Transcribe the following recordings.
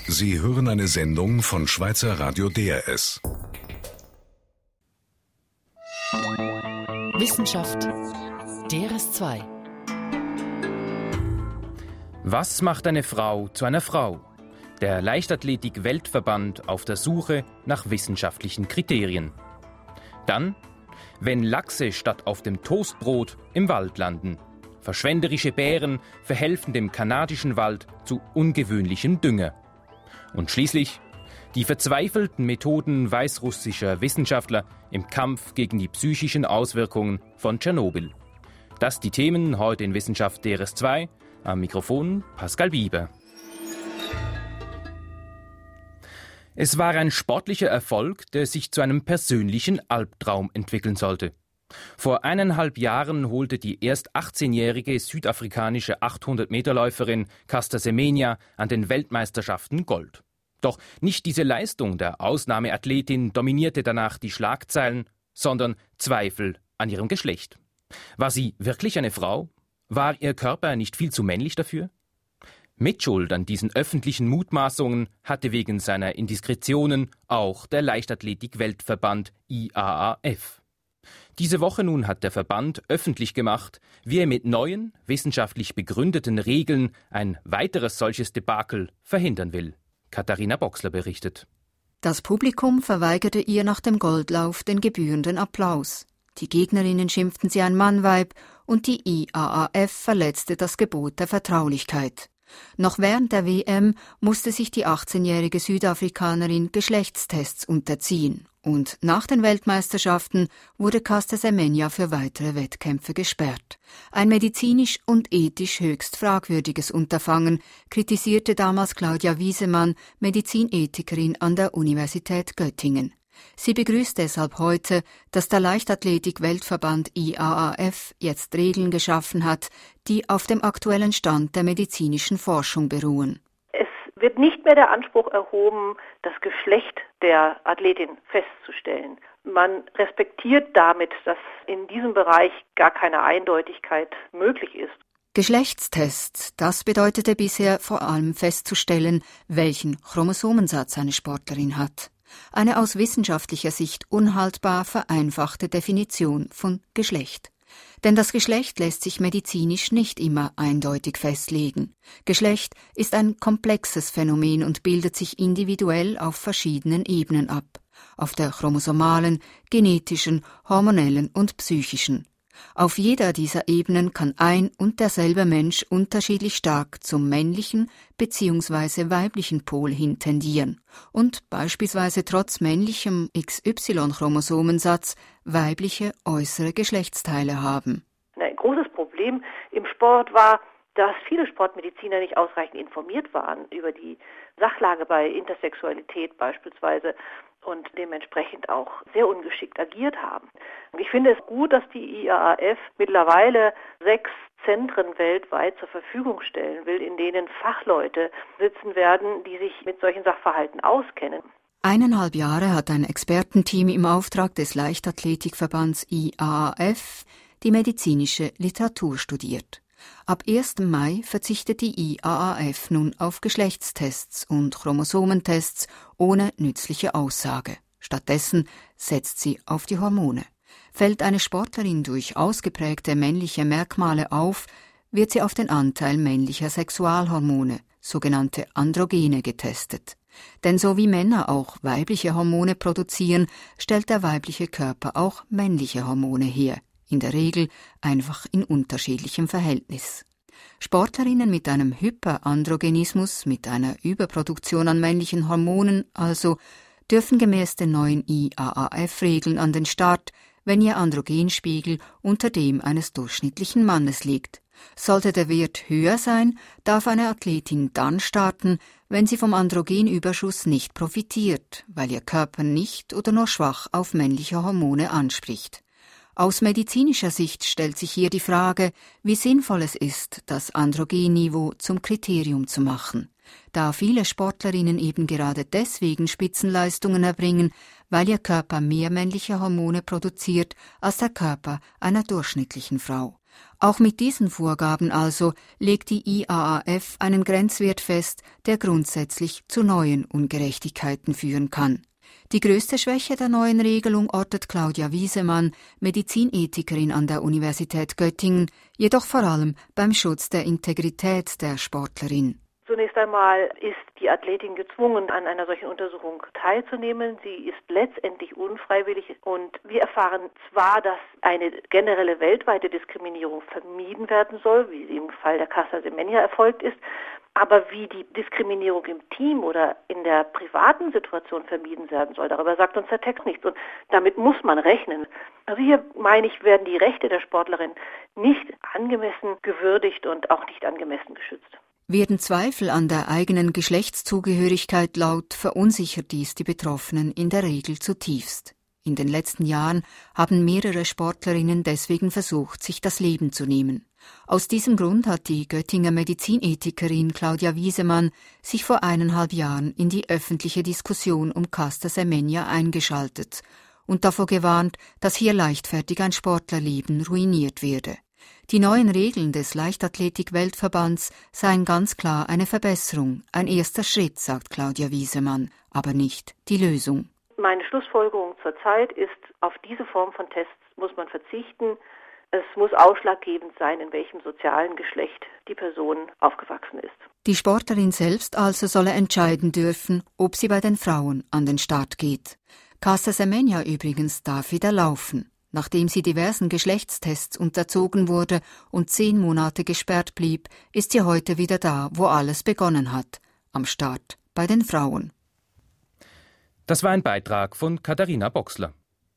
Sie hören eine Sendung von Schweizer Radio DRS. Wissenschaft DRS2. Was macht eine Frau zu einer Frau? Der Leichtathletik-Weltverband auf der Suche nach wissenschaftlichen Kriterien. Dann, wenn Lachse statt auf dem Toastbrot im Wald landen. Verschwenderische Bären verhelfen dem kanadischen Wald zu ungewöhnlichem Dünger. Und schließlich die verzweifelten Methoden weißrussischer Wissenschaftler im Kampf gegen die psychischen Auswirkungen von Tschernobyl. Das die Themen heute in Wissenschaft DRS2. Am Mikrofon Pascal Bieber. Es war ein sportlicher Erfolg, der sich zu einem persönlichen Albtraum entwickeln sollte. Vor 1,5 Jahren holte die erst 18-jährige südafrikanische 800-Meter-Läuferin Caster Semenya an den Weltmeisterschaften Gold. Doch nicht diese Leistung der Ausnahmeathletin dominierte danach die Schlagzeilen, sondern Zweifel an ihrem Geschlecht. War sie wirklich eine Frau? War ihr Körper nicht viel zu männlich dafür? Mitschuld an diesen öffentlichen Mutmaßungen hatte wegen seiner Indiskretionen auch der Leichtathletik-Weltverband IAAF. Diese Woche nun hat der Verband öffentlich gemacht, wie er mit neuen, wissenschaftlich begründeten Regeln ein weiteres solches Debakel verhindern will. Katharina Boxler berichtet. Das Publikum verweigerte ihr nach dem Goldlauf den gebührenden Applaus. Die Gegnerinnen schimpften sie ein Mannweib und die IAAF verletzte das Gebot der Vertraulichkeit. Noch während der WM musste sich die 18-jährige Südafrikanerin Geschlechtstests unterziehen. Und nach den Weltmeisterschaften wurde Caster Semenya für weitere Wettkämpfe gesperrt. Ein medizinisch und ethisch höchst fragwürdiges Unterfangen, kritisierte damals Claudia Wiesemann, Medizinethikerin an der Universität Göttingen. Sie begrüßt deshalb heute, dass der Leichtathletik-Weltverband IAAF jetzt Regeln geschaffen hat, die auf dem aktuellen Stand der medizinischen Forschung beruhen. Es wird nicht mehr der Anspruch erhoben, das Geschlecht der Athletin festzustellen. Man respektiert damit, dass in diesem Bereich gar keine Eindeutigkeit möglich ist. Geschlechtstests, das bedeutete bisher vor allem festzustellen, welchen Chromosomensatz eine Sportlerin hat. Eine aus wissenschaftlicher Sicht unhaltbar vereinfachte Definition von Geschlecht. Denn das Geschlecht lässt sich medizinisch nicht immer eindeutig festlegen. Geschlecht ist ein komplexes Phänomen und bildet sich individuell auf verschiedenen Ebenen ab. Auf der chromosomalen, genetischen, hormonellen und psychischen. Auf jeder dieser Ebenen kann ein und derselbe Mensch unterschiedlich stark zum männlichen bzw. weiblichen Pol hin tendieren und beispielsweise trotz männlichem XY-Chromosomensatz weibliche äußere Geschlechtsteile haben. Ein großes Problem im Sport war, dass viele Sportmediziner nicht ausreichend informiert waren über die Sachlage bei Intersexualität beispielsweise und dementsprechend auch sehr ungeschickt agiert haben. Und ich finde es gut, dass die IAAF mittlerweile 6 Zentren weltweit zur Verfügung stellen will, in denen Fachleute sitzen werden, die sich mit solchen Sachverhalten auskennen. 1,5 Jahre hat ein Expertenteam im Auftrag des Leichtathletikverbands IAAF die medizinische Literatur studiert. Ab 1. Mai verzichtet die IAAF nun auf Geschlechtstests und Chromosomentests ohne nützliche Aussage. Stattdessen setzt sie auf die Hormone. Fällt eine Sportlerin durch ausgeprägte männliche Merkmale auf, wird sie auf den Anteil männlicher Sexualhormone, sogenannte Androgene, getestet. Denn so wie Männer auch weibliche Hormone produzieren, stellt der weibliche Körper auch männliche Hormone her. In der Regel einfach in unterschiedlichem Verhältnis. Sportlerinnen mit einem Hyperandrogenismus, mit einer Überproduktion an männlichen Hormonen also, dürfen gemäß den neuen IAAF-Regeln an den Start, wenn ihr Androgenspiegel unter dem eines durchschnittlichen Mannes liegt. Sollte der Wert höher sein, darf eine Athletin dann starten, wenn sie vom Androgenüberschuss nicht profitiert, weil ihr Körper nicht oder nur schwach auf männliche Hormone anspricht. Aus medizinischer Sicht stellt sich hier die Frage, wie sinnvoll es ist, das Androgenniveau zum Kriterium zu machen, da viele Sportlerinnen eben gerade deswegen Spitzenleistungen erbringen, weil ihr Körper mehr männliche Hormone produziert als der Körper einer durchschnittlichen Frau. Auch mit diesen Vorgaben also legt die IAAF einen Grenzwert fest, der grundsätzlich zu neuen Ungerechtigkeiten führen kann. Die größte Schwäche der neuen Regelung ortet Claudia Wiesemann, Medizinethikerin an der Universität Göttingen, jedoch vor allem beim Schutz der Integrität der Sportlerin. Zunächst einmal ist die Athletin gezwungen, an einer solchen Untersuchung teilzunehmen. Sie ist letztendlich unfreiwillig und wir erfahren zwar, dass eine generelle weltweite Diskriminierung vermieden werden soll, wie sie im Fall der Caster Semenya erfolgt ist, aber wie die Diskriminierung im Team oder in der privaten Situation vermieden werden soll, darüber sagt uns der Text nichts und damit muss man rechnen. Also hier, meine ich, werden die Rechte der Sportlerin nicht angemessen gewürdigt und auch nicht angemessen geschützt. Werden Zweifel an der eigenen Geschlechtszugehörigkeit laut, verunsichert dies die Betroffenen in der Regel zutiefst. In den letzten Jahren haben mehrere Sportlerinnen deswegen versucht, sich das Leben zu nehmen. Aus diesem Grund hat die Göttinger Medizinethikerin Claudia Wiesemann sich vor 1,5 Jahren in die öffentliche Diskussion um Caster Semenya eingeschaltet und davor gewarnt, dass hier leichtfertig ein Sportlerleben ruiniert werde. Die neuen Regeln des Leichtathletik-Weltverbands seien ganz klar eine Verbesserung, ein erster Schritt, sagt Claudia Wiesemann, aber nicht die Lösung. Meine Schlussfolgerung zurzeit ist, auf diese Form von Tests muss man verzichten. Es muss ausschlaggebend sein, in welchem sozialen Geschlecht die Person aufgewachsen ist. Die Sportlerin selbst also solle entscheiden dürfen, ob sie bei den Frauen an den Start geht. Caster Semenya übrigens darf wieder laufen. Nachdem sie diversen Geschlechtstests unterzogen wurde und 10 Monate gesperrt blieb, ist sie heute wieder da, wo alles begonnen hat, am Start bei den Frauen. Das war ein Beitrag von Katharina Boxler.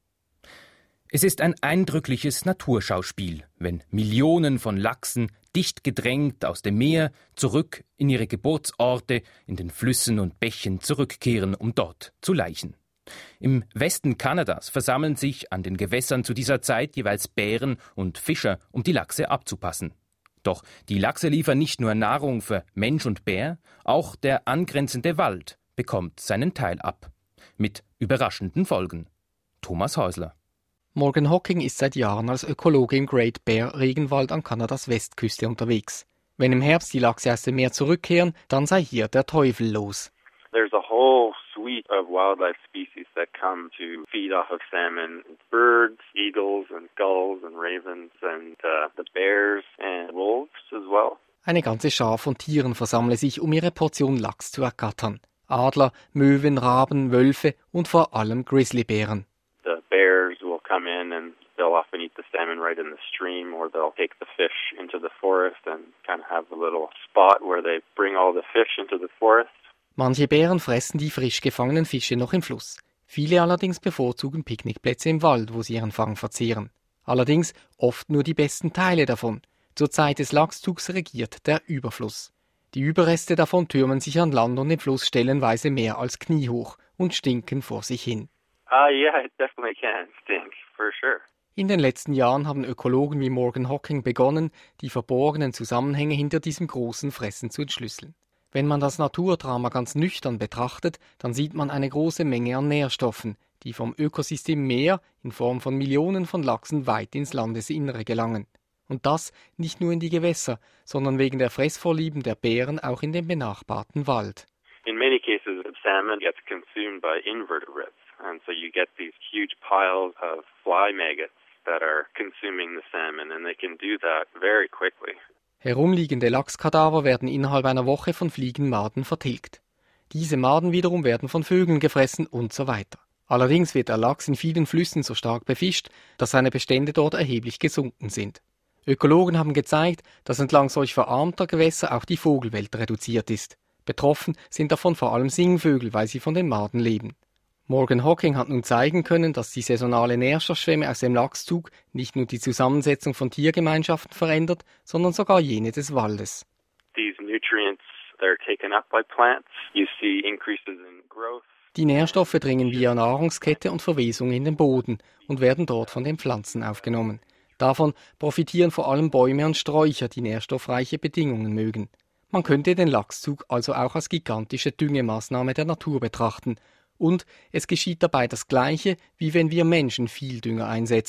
Es ist ein eindrückliches Naturschauspiel, wenn Millionen von Lachsen dicht gedrängt aus dem Meer zurück in ihre Geburtsorte, in den Flüssen und Bächen zurückkehren, um dort zu laichen. Im Westen Kanadas versammeln sich an den Gewässern zu dieser Zeit jeweils Bären und Fischer, um die Lachse abzupassen. Doch die Lachse liefern nicht nur Nahrung für Mensch und Bär, auch der angrenzende Wald bekommt seinen Teil ab. Mit überraschenden Folgen. Thomas Häusler. Morgan Hocking ist seit Jahren als Ökologe im Great Bear Regenwald an Kanadas Westküste unterwegs. Wenn im Herbst die Lachse aus dem Meer zurückkehren, dann sei hier der Teufel los. There's a whole suite of wildlife species that come to feed off of salmon. Birds, eagles and gulls and ravens and the bears and wolves as well. Eine ganze Schar von Tieren versammle sich, um ihre Portion Lachs zu ergattern. Adler, Möwen, Raben, Wölfe und vor allem Grizzlybären. The bears will come in and they'll often eat the salmon right in the stream, or they'll take the fish into the forest and kind of have a little spot where they bring all the fish into the forest. Manche Bären fressen die frisch gefangenen Fische noch im Fluss. Viele allerdings bevorzugen Picknickplätze im Wald, wo sie ihren Fang verzehren. Allerdings oft nur die besten Teile davon. Zur Zeit des Lachszugs regiert der Überfluss. Die Überreste davon türmen sich an Land und im Fluss stellenweise mehr als kniehoch und stinken vor sich hin. Yeah, it definitely can stink, for sure. In den letzten Jahren haben Ökologen wie Morgan Hocking begonnen, die verborgenen Zusammenhänge hinter diesem großen Fressen zu entschlüsseln. Wenn man das Naturdrama ganz nüchtern betrachtet, dann sieht man eine große Menge an Nährstoffen, die vom Ökosystem Meer in Form von Millionen von Lachsen weit ins Landesinnere gelangen. Und das nicht nur in die Gewässer, sondern wegen der Fressvorlieben der Bären auch in den benachbarten Wald. In many cases, salmon gets consumed by invertebrates, and so you get these huge piles of fly maggots that are consuming the salmon, and they can do that very quickly. Herumliegende Lachskadaver werden innerhalb einer Woche von Fliegenmaden vertilgt. Diese Maden wiederum werden von Vögeln gefressen und so weiter. Allerdings wird der Lachs in vielen Flüssen so stark befischt, dass seine Bestände dort erheblich gesunken sind. Ökologen haben gezeigt, dass entlang solch verarmter Gewässer auch die Vogelwelt reduziert ist. Betroffen sind davon vor allem Singvögel, weil sie von den Maden leben. Morgan Hocking hat nun zeigen können, dass die saisonale Nährstoffschwemme aus dem Lachszug nicht nur die Zusammensetzung von Tiergemeinschaften verändert, sondern sogar jene des Waldes. These nutrients, they're taken up by plants. You see increases in growth. Die Nährstoffe dringen via Nahrungskette und Verwesung in den Boden und werden dort von den Pflanzen aufgenommen. Davon profitieren vor allem Bäume und Sträucher, die nährstoffreiche Bedingungen mögen. Man könnte den Lachszug also auch als gigantische Düngemaßnahme der Natur betrachten. Und es geschieht dabei das Gleiche, wie wenn wir Menschen viel Dünger einsetzen.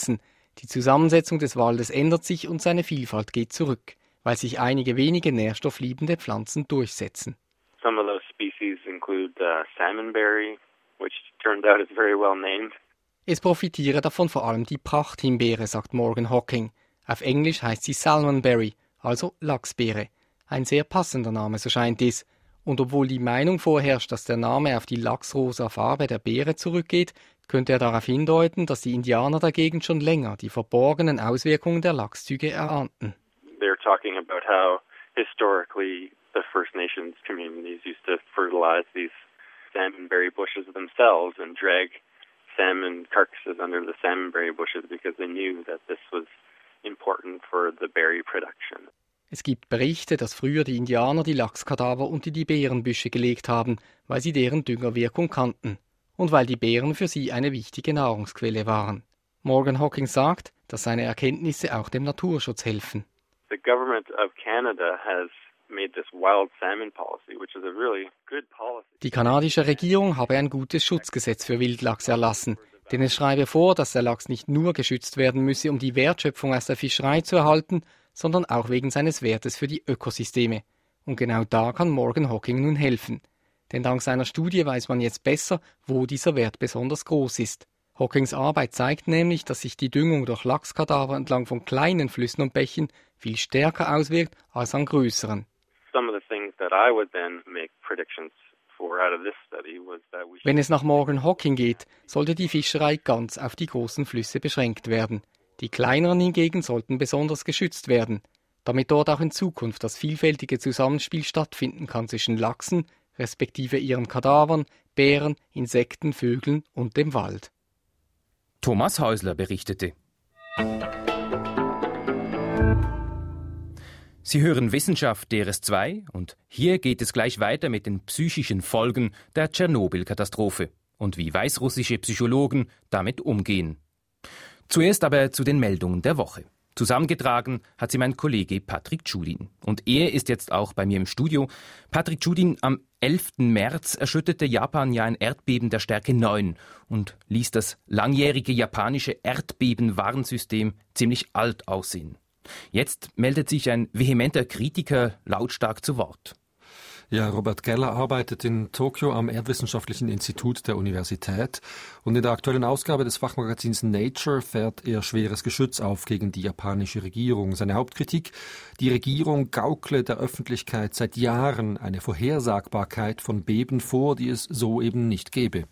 Die Zusammensetzung des Waldes ändert sich und seine Vielfalt geht zurück, weil sich einige wenige nährstoffliebende Pflanzen durchsetzen. Some of those species include salmonberry, which turns out is very well named. Es profitiere davon vor allem die Prachthimbeere, sagt Morgan Hocking. Auf Englisch heißt sie Salmonberry, also Lachsbeere. Ein sehr passender Name, so scheint es. Und obwohl die Meinung vorherrscht, dass der Name auf die lachsrosa Farbe der Beere zurückgeht, könnte er darauf hindeuten, dass die Indianer dagegen schon länger die verborgenen Auswirkungen der Lachszüge erahnten. They're talking about how historically the First Nations communities used to fertilize these salmonberry bushes themselves and drag salmon carcasses under the salmonberry bushes because they knew that this was important for the berry production. Es gibt Berichte, dass früher die Indianer die Lachskadaver unter die Beerenbüsche gelegt haben, weil sie deren Düngerwirkung kannten und weil die Beeren für sie eine wichtige Nahrungsquelle waren. Morgan Hocking sagt, dass seine Erkenntnisse auch dem Naturschutz helfen. The government of Canada has made this wild salmon policy, which is a really good policy. Die kanadische Regierung habe ein gutes Schutzgesetz für Wildlachs erlassen, denn es schreibe vor, dass der Lachs nicht nur geschützt werden müsse, um die Wertschöpfung aus der Fischerei zu erhalten, sondern auch wegen seines Wertes für die Ökosysteme. Und genau da kann Morgan Hocking nun helfen. Denn dank seiner Studie weiß man jetzt besser, wo dieser Wert besonders groß ist. Hockings Arbeit zeigt nämlich, dass sich die Düngung durch Lachskadaver entlang von kleinen Flüssen und Bächen viel stärker auswirkt als an größeren. Wenn es nach Morgan Hocking geht, sollte die Fischerei ganz auf die großen Flüsse beschränkt werden. Die kleineren hingegen sollten besonders geschützt werden, damit dort auch in Zukunft das vielfältige Zusammenspiel stattfinden kann zwischen Lachsen, respektive ihren Kadavern, Bären, Insekten, Vögeln und dem Wald. Thomas Häusler berichtete. Sie hören Wissenschaft DRS2 und hier geht es gleich weiter mit den psychischen Folgen der Tschernobyl-Katastrophe und wie weißrussische Psychologen damit umgehen. Zuerst aber zu den Meldungen der Woche. Zusammengetragen hat sie mein Kollege Patrick Tschudin. Und er ist jetzt auch bei mir im Studio. Patrick Tschudin, am 11. März erschütterte Japan ja ein Erdbeben der Stärke 9 und ließ das langjährige japanische Erdbebenwarnsystem ziemlich alt aussehen. Jetzt meldet sich ein vehementer Kritiker lautstark zu Wort. Ja, Robert Geller arbeitet in Tokio am Erdwissenschaftlichen Institut der Universität und in der aktuellen Ausgabe des Fachmagazins Nature fährt er schweres Geschütz auf gegen die japanische Regierung. Seine Hauptkritik: Die Regierung gaukle der Öffentlichkeit seit Jahren eine Vorhersagbarkeit von Beben vor, die es so eben nicht gebe.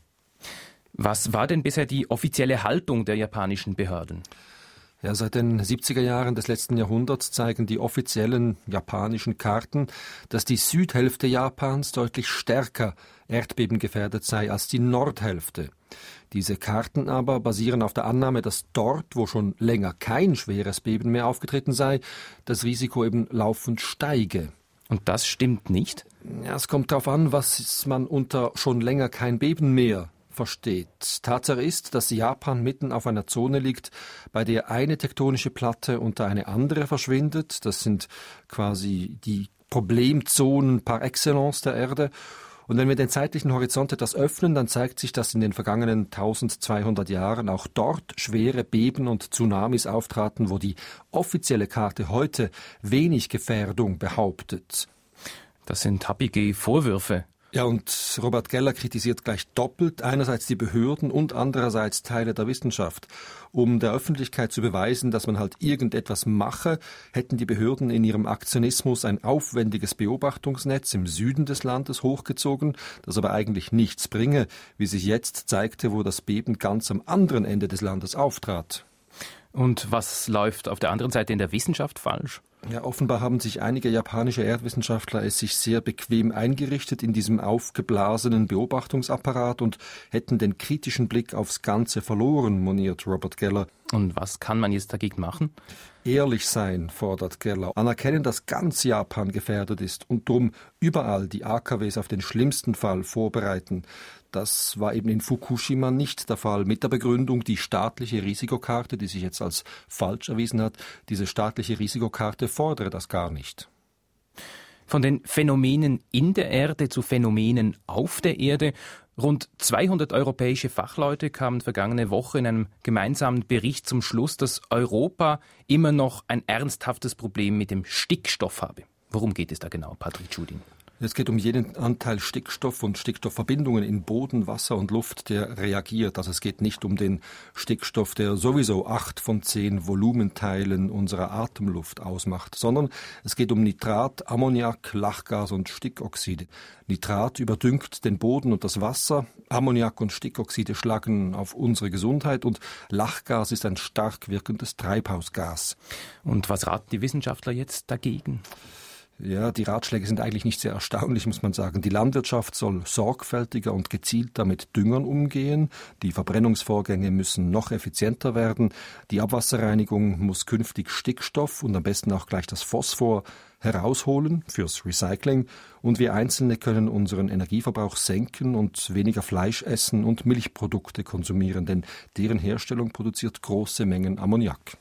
Was war denn bisher die offizielle Haltung der japanischen Behörden? Ja, seit den 70er Jahren des letzten Jahrhunderts zeigen die offiziellen japanischen Karten, dass die Südhälfte Japans deutlich stärker erdbebengefährdet sei als die Nordhälfte. Diese Karten aber basieren auf der Annahme, dass dort, wo schon länger kein schweres Beben mehr aufgetreten sei, das Risiko eben laufend steige. Und das stimmt nicht? Ja, es kommt darauf an, was man unter schon länger kein Beben mehr versteht. Tatsache ist, dass Japan mitten auf einer Zone liegt, bei der eine tektonische Platte unter eine andere verschwindet. Das sind quasi die Problemzonen par excellence der Erde. Und wenn wir den zeitlichen Horizont etwas öffnen, dann zeigt sich, dass in den vergangenen 1200 Jahren auch dort schwere Beben und Tsunamis auftraten, wo die offizielle Karte heute wenig Gefährdung behauptet. Das sind happige Vorwürfe. Ja, und Robert Geller kritisiert gleich doppelt, einerseits die Behörden und andererseits Teile der Wissenschaft. Um der Öffentlichkeit zu beweisen, dass man halt irgendetwas mache, hätten die Behörden in ihrem Aktionismus ein aufwendiges Beobachtungsnetz im Süden des Landes hochgezogen, das aber eigentlich nichts bringe, wie sich jetzt zeigte, wo das Beben ganz am anderen Ende des Landes auftrat. Und was läuft auf der anderen Seite in der Wissenschaft falsch? Ja, offenbar haben sich einige japanische Erdwissenschaftler es sich sehr bequem eingerichtet in diesem aufgeblasenen Beobachtungsapparat und hätten den kritischen Blick aufs Ganze verloren, moniert Robert Geller. Und was kann man jetzt dagegen machen? Ehrlich sein, fordert Geller. Anerkennen, dass ganz Japan gefährdet ist und drum überall die AKWs auf den schlimmsten Fall vorbereiten. Das war eben in Fukushima nicht der Fall. Mit der Begründung, die staatliche Risikokarte, die sich jetzt als falsch erwiesen hat, diese staatliche Risikokarte fordere das gar nicht. Von den Phänomenen in der Erde zu Phänomenen auf der Erde. Rund 200 europäische Fachleute kamen vergangene Woche in einem gemeinsamen Bericht zum Schluss, dass Europa immer noch ein ernsthaftes Problem mit dem Stickstoff habe. Worum geht es da genau, Patrick Judin? Es geht um jeden Anteil Stickstoff und Stickstoffverbindungen in Boden, Wasser und Luft, der reagiert. Also es geht nicht um den Stickstoff, der sowieso 8 von 10 Volumenteilen unserer Atemluft ausmacht, sondern es geht um Nitrat, Ammoniak, Lachgas und Stickoxide. Nitrat überdüngt den Boden und das Wasser, Ammoniak und Stickoxide schlagen auf unsere Gesundheit und Lachgas ist ein stark wirkendes Treibhausgas. Und was raten die Wissenschaftler jetzt dagegen? Ja, die Ratschläge sind eigentlich nicht sehr erstaunlich, muss man sagen. Die Landwirtschaft soll sorgfältiger und gezielter mit Düngern umgehen. Die Verbrennungsvorgänge müssen noch effizienter werden. Die Abwasserreinigung muss künftig Stickstoff und am besten auch gleich das Phosphor herausholen fürs Recycling. Und wir Einzelne können unseren Energieverbrauch senken und weniger Fleisch essen und Milchprodukte konsumieren, denn deren Herstellung produziert große Mengen Ammoniak.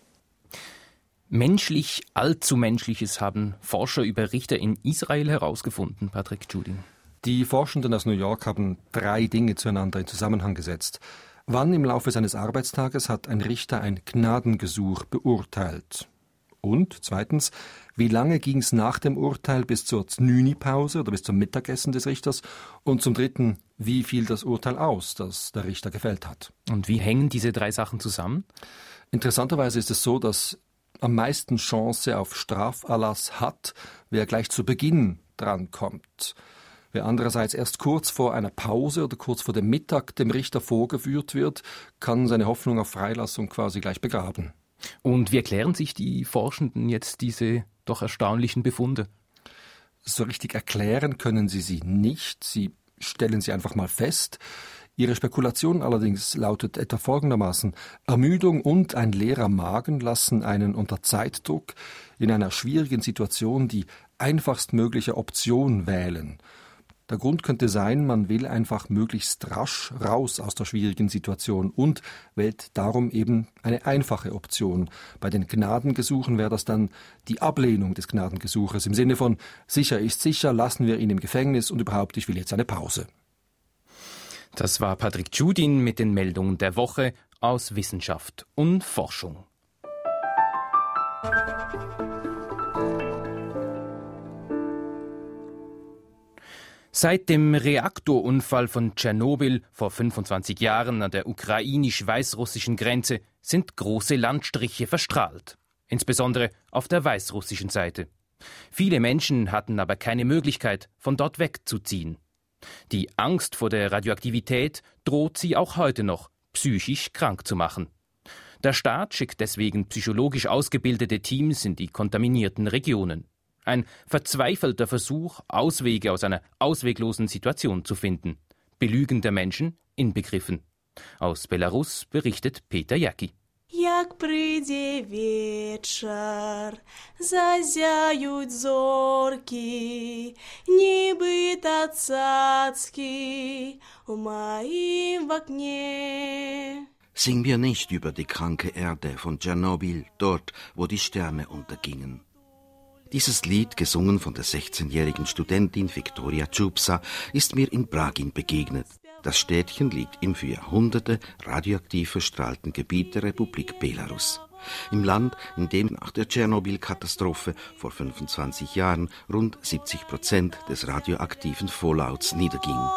Menschlich, allzu Menschliches haben Forscher über Richter in Israel herausgefunden, Patrick Judin. Die Forschenden aus New York haben 3 Dinge zueinander in Zusammenhang gesetzt. Wann im Laufe seines Arbeitstages hat ein Richter ein Gnadengesuch beurteilt? Und zweitens, wie lange ging es nach dem Urteil bis zur Znüni-Pause oder bis zum Mittagessen des Richters? Und zum Dritten, wie fiel das Urteil aus, das der Richter gefällt hat? Und wie hängen diese 3 Sachen zusammen? Interessanterweise ist es so, dass am meisten Chance auf Straferlass hat, wer gleich zu Beginn drankommt. Wer andererseits erst kurz vor einer Pause oder kurz vor dem Mittag dem Richter vorgeführt wird, kann seine Hoffnung auf Freilassung quasi gleich begraben. Und wie erklären sich die Forschenden jetzt diese doch erstaunlichen Befunde? So richtig erklären können sie nicht. Sie stellen sie einfach mal fest. Ihre Spekulation allerdings lautet etwa folgendermaßen: Ermüdung und ein leerer Magen lassen einen unter Zeitdruck in einer schwierigen Situation die einfachstmögliche Option wählen. Der Grund könnte sein, man will einfach möglichst rasch raus aus der schwierigen Situation und wählt darum eben eine einfache Option. Bei den Gnadengesuchen wäre das dann die Ablehnung des Gnadengesuches im Sinne von sicher ist sicher, lassen wir ihn im Gefängnis und überhaupt, ich will jetzt eine Pause. Das war Patrick Judin mit den Meldungen der Woche aus Wissenschaft und Forschung. Seit dem Reaktorunfall von Tschernobyl vor 25 Jahren an der ukrainisch-weißrussischen Grenze sind große Landstriche verstrahlt, insbesondere auf der weißrussischen Seite. Viele Menschen hatten aber keine Möglichkeit, von dort wegzuziehen. Die Angst vor der Radioaktivität droht sie auch heute noch psychisch krank zu machen. Der Staat schickt deswegen psychologisch ausgebildete Teams in die kontaminierten Regionen. Ein verzweifelter Versuch, Auswege aus einer ausweglosen Situation zu finden. Belügen der Menschen inbegriffen. Aus Belarus berichtet Peter Jacki. Як прийде вечір, зазяють зорки, нібито цацки у моїм окне. Singen wir nicht über die kranke Erde von Tschernobyl, dort, wo die Sterne untergingen. Dieses Lied, gesungen von der 16-jährigen Studentin Viktoria Tschupsa, ist mir in Bragin begegnet. Das Städtchen liegt im für Jahrhunderte radioaktiv verstrahlten Gebiet der Republik Belarus. Im Land, in dem nach der Tschernobyl-Katastrophe vor 25 Jahren rund 70% des radioaktiven Fallouts niederging.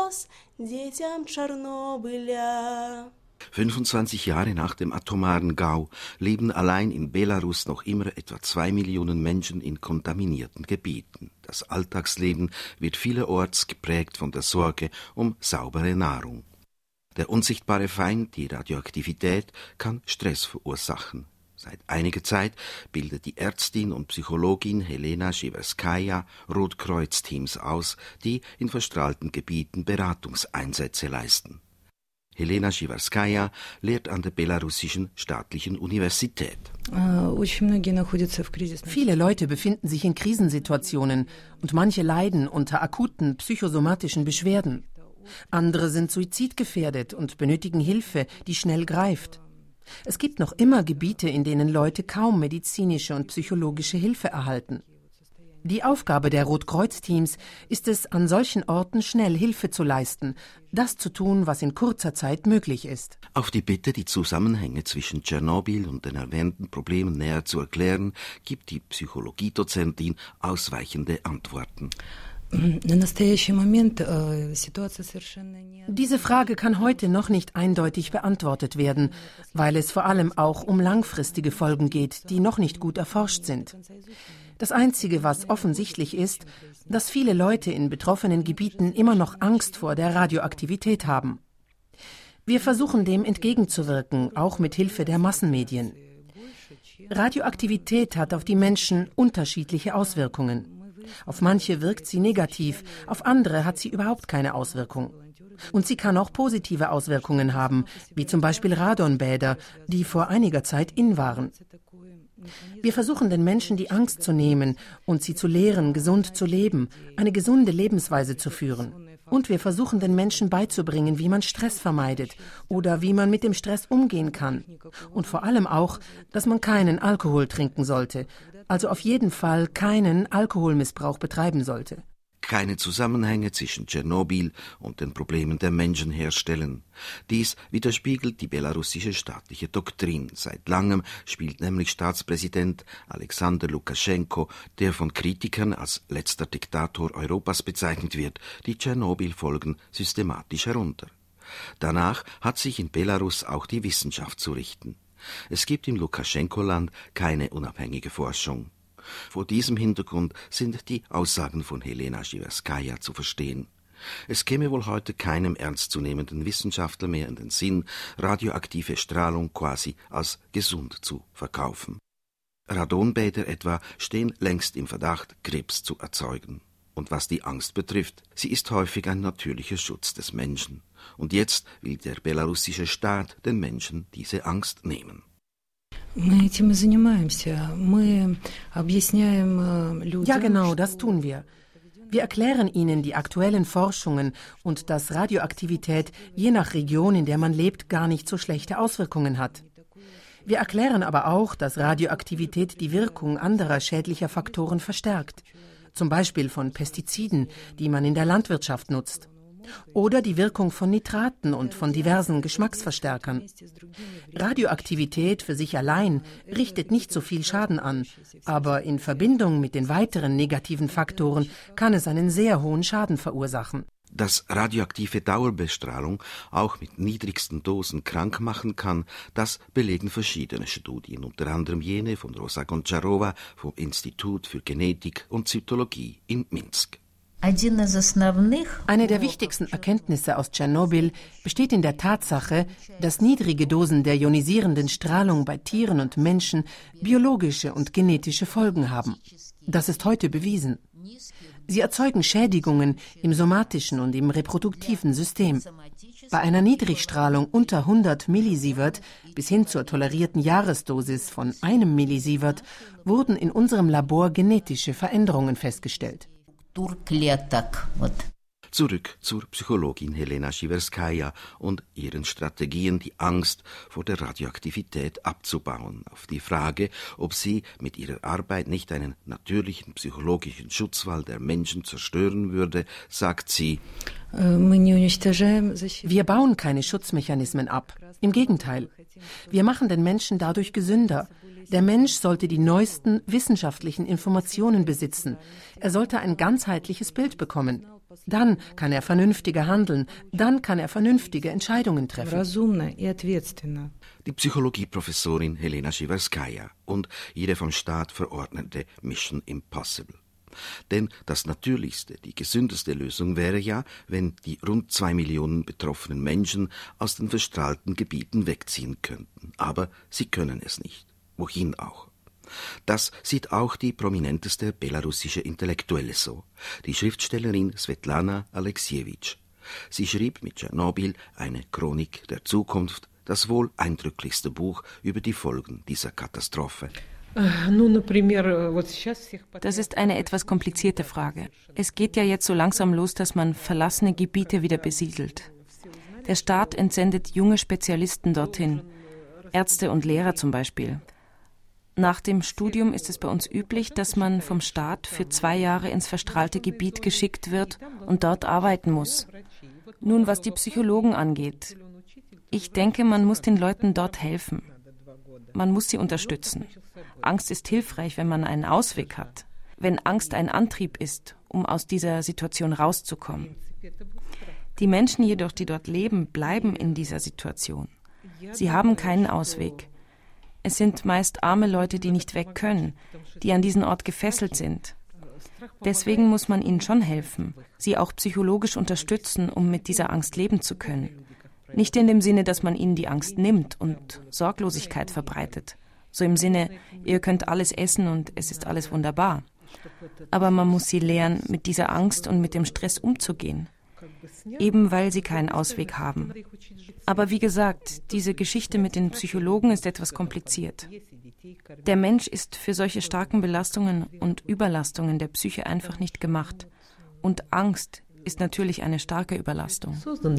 25 Jahre nach dem atomaren Gau leben allein in Belarus noch immer etwa 2 Millionen Menschen in kontaminierten Gebieten. Das Alltagsleben wird vielerorts geprägt von der Sorge um saubere Nahrung. Der unsichtbare Feind, die Radioaktivität, kann Stress verursachen. Seit einiger Zeit bildet die Ärztin und Psychologin Helena Schiverskaja Rotkreuz-Teams aus, die in verstrahlten Gebieten Beratungseinsätze leisten. Helena Schiverskaja lehrt an der belarussischen staatlichen Universität. Viele Leute befinden sich in Krisensituationen und manche leiden unter akuten psychosomatischen Beschwerden. Andere sind suizidgefährdet und benötigen Hilfe, die schnell greift. Es gibt noch immer Gebiete, in denen Leute kaum medizinische und psychologische Hilfe erhalten. Die Aufgabe der Rotkreuz-Teams ist es, an solchen Orten schnell Hilfe zu leisten, das zu tun, was in kurzer Zeit möglich ist. Auf die Bitte, die Zusammenhänge zwischen Tschernobyl und den erwähnten Problemen näher zu erklären, gibt die Psychologiedozentin ausweichende Antworten. Diese Frage kann heute noch nicht eindeutig beantwortet werden, weil es vor allem auch um langfristige Folgen geht, die noch nicht gut erforscht sind. Das Einzige, was offensichtlich ist, dass viele Leute in betroffenen Gebieten immer noch Angst vor der Radioaktivität haben. Wir versuchen dem entgegenzuwirken, auch mit Hilfe der Massenmedien. Radioaktivität hat auf die Menschen unterschiedliche Auswirkungen. Auf manche wirkt sie negativ, auf andere hat sie überhaupt keine Auswirkung. Und sie kann auch positive Auswirkungen haben, wie zum Beispiel Radonbäder, die vor einiger Zeit in waren. Wir versuchen den Menschen die Angst zu nehmen und sie zu lehren, gesund zu leben, eine gesunde Lebensweise zu führen. Und wir versuchen den Menschen beizubringen, wie man Stress vermeidet oder wie man mit dem Stress umgehen kann. Und vor allem auch, dass man keinen Alkohol trinken sollte, also auf jeden Fall keinen Alkoholmissbrauch betreiben sollte. Keine Zusammenhänge zwischen Tschernobyl und den Problemen der Menschen herstellen. Dies widerspiegelt die belarussische staatliche Doktrin. Seit langem spielt nämlich Staatspräsident Alexander Lukaschenko, der von Kritikern als letzter Diktator Europas bezeichnet wird, die Tschernobyl-Folgen systematisch herunter. Danach hat sich in Belarus auch die Wissenschaft zu richten. Es gibt im Lukaschenko-Land keine unabhängige Forschung. Vor diesem Hintergrund sind die Aussagen von Helena Schiverskaja zu verstehen. Es käme wohl heute keinem ernstzunehmenden Wissenschaftler mehr in den Sinn, radioaktive Strahlung quasi als gesund zu verkaufen. Radonbäder etwa stehen längst im Verdacht, Krebs zu erzeugen. Und was die Angst betrifft, sie ist häufig ein natürlicher Schutz des Menschen. Und jetzt will der belarussische Staat den Menschen diese Angst nehmen. Ja, genau, das tun wir. Wir erklären ihnen die aktuellen Forschungen und dass Radioaktivität je nach Region, in der man lebt, gar nicht so schlechte Auswirkungen hat. Wir erklären aber auch, dass Radioaktivität die Wirkung anderer schädlicher Faktoren verstärkt, zum Beispiel von Pestiziden, die man in der Landwirtschaft nutzt. Oder die Wirkung von Nitraten und von diversen Geschmacksverstärkern. Radioaktivität für sich allein richtet nicht so viel Schaden an, aber in Verbindung mit den weiteren negativen Faktoren kann es einen sehr hohen Schaden verursachen. Dass radioaktive Dauerbestrahlung auch mit niedrigsten Dosen krank machen kann, das belegen verschiedene Studien, unter anderem jene von Rosa Goncharowa vom Institut für Genetik und Zytologie in Minsk. Eine der wichtigsten Erkenntnisse aus Tschernobyl besteht in der Tatsache, dass niedrige Dosen der ionisierenden Strahlung bei Tieren und Menschen biologische und genetische Folgen haben. Das ist heute bewiesen. Sie erzeugen Schädigungen im somatischen und im reproduktiven System. Bei einer Niedrigstrahlung unter 100 Millisievert bis hin zur tolerierten Jahresdosis von 1 Millisievert wurden in unserem Labor genetische Veränderungen festgestellt. Zurück zur Psychologin Helena Schiverskaja und ihren Strategien, die Angst vor der Radioaktivität abzubauen. Auf die Frage, ob sie mit ihrer Arbeit nicht einen natürlichen psychologischen Schutzwall der Menschen zerstören würde, sagt sie: Wir bauen keine Schutzmechanismen ab. Im Gegenteil. Wir machen den Menschen dadurch gesünder. Der Mensch sollte die neuesten wissenschaftlichen Informationen besitzen. Er sollte ein ganzheitliches Bild bekommen. Dann kann er vernünftiger handeln. Dann kann er vernünftige Entscheidungen treffen. Die Psychologieprofessorin Helena Schiverskaja und ihre vom Staat verordnete Mission Impossible. Denn das natürlichste, die gesündeste Lösung wäre ja, wenn die rund 2 Millionen betroffenen Menschen aus den verstrahlten Gebieten wegziehen könnten. Aber sie können es nicht. Wohin auch? Das sieht auch die prominenteste belarussische Intellektuelle so, die Schriftstellerin Svetlana Alexievich. Sie schrieb mit Tschernobyl eine Chronik der Zukunft, das wohl eindrücklichste Buch über die Folgen dieser Katastrophe. Das ist eine etwas komplizierte Frage. Es geht ja jetzt so langsam los, dass man verlassene Gebiete wieder besiedelt. Der Staat entsendet junge Spezialisten dorthin, Ärzte und Lehrer zum Beispiel. Nach dem Studium ist es bei uns üblich, dass man vom Staat für 2 Jahre ins verstrahlte Gebiet geschickt wird und dort arbeiten muss. Nun, was die Psychologen angeht, ich denke, man muss den Leuten dort helfen. Man muss sie unterstützen. Angst ist hilfreich, wenn man einen Ausweg hat. Wenn Angst ein Antrieb ist, um aus dieser Situation rauszukommen. Die Menschen jedoch, die dort leben, bleiben in dieser Situation. Sie haben keinen Ausweg. Es sind meist arme Leute, die nicht weg können, die an diesen Ort gefesselt sind. Deswegen muss man ihnen schon helfen, sie auch psychologisch unterstützen, um mit dieser Angst leben zu können. Nicht in dem Sinne, dass man ihnen die Angst nimmt und Sorglosigkeit verbreitet. So im Sinne, ihr könnt alles essen und es ist alles wunderbar. Aber man muss sie lernen, mit dieser Angst und mit dem Stress umzugehen. Eben weil sie keinen Ausweg haben. Aber wie gesagt, diese Geschichte mit den Psychologen ist etwas kompliziert. Der Mensch ist für solche starken Belastungen und Überlastungen der Psyche einfach nicht gemacht. Und Angst ist natürlich eine starke Überlastung.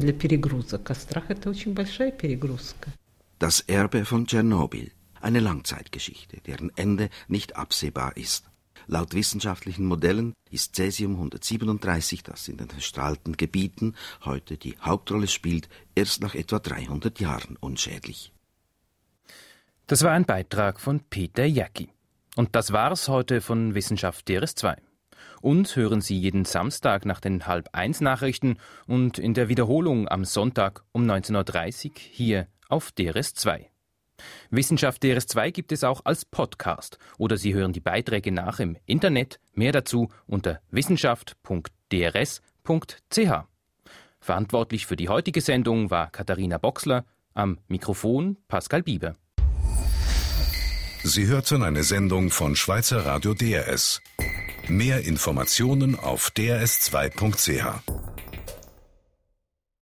Das Erbe von Tschernobyl, eine Langzeitgeschichte, deren Ende nicht absehbar ist. Laut wissenschaftlichen Modellen ist Cäsium-137, das in den verstrahlten Gebieten heute die Hauptrolle spielt, erst nach etwa 300 Jahren unschädlich. Das war ein Beitrag von Peter Jacki. Und das war's heute von Wissenschaft DRS2. Uns hören Sie jeden Samstag nach den 12:30 Nachrichten und in der Wiederholung am Sonntag um 19.30 Uhr hier auf DRS2. Wissenschaft DRS2 gibt es auch als Podcast oder Sie hören die Beiträge nach im Internet. Mehr dazu unter wissenschaft.drs.ch. Verantwortlich für die heutige Sendung war Katharina Boxler, am Mikrofon Pascal Bieber. Sie hörten eine Sendung von Schweizer Radio DRS. Mehr Informationen auf drs2.ch.